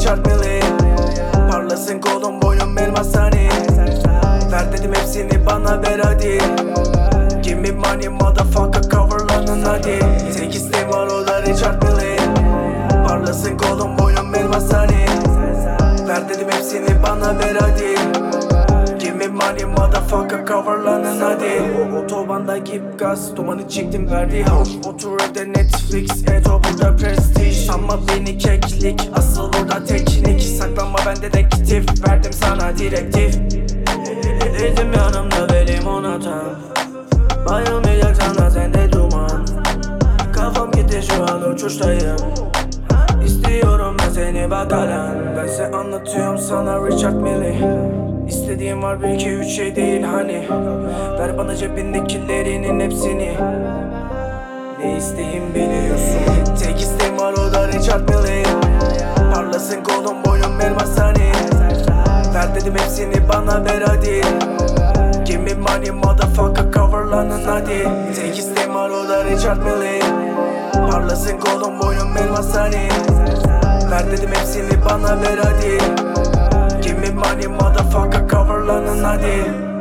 Richard Mille. Parlasın kolum boyum elmas hani. Ver dedim hepsini bana ver hadi. Give me money motherfucker, coverlanın hadi. Tek isteğim var o da Richard Mille. Parlasın kolum boyum elmas hani. Ver dedim hepsini bana ver hadi. Give me money motherfucker, coverlanın hadi. Otobanda gip gaz, dumanı çektim verdi hoş. Otur evde Netflix, burada prestige. Sanma beni keklik, asıl burada teknik. Saklanma ben dedektif, verdim sana direktif. Dedim yanımda ve limonata. Bayılmayacaksan da sende duman. Kafam gitti şu an uçuştayım. İstiyorum ben seni bakalan. Ben size anlatıyorum sana Richard Mille. İstediğim var bir iki üç şey değil hani. Ver bana cebindekilerinin hepsini. Ne isteyeyim biliyorsun. Tek isteğim var o da Richard Mille. Parlasın kolum boyum elmas hani. Ver dedim hepsini bana ver hadi. Give me money motherfucker, coverlanın hadi. Tek isteğim var o da Richard Mille. Parlasın kolum boyum elmas hani. Ver dedim hepsini bana ver hadi. Give me money motherfucker, coverlanın hadi.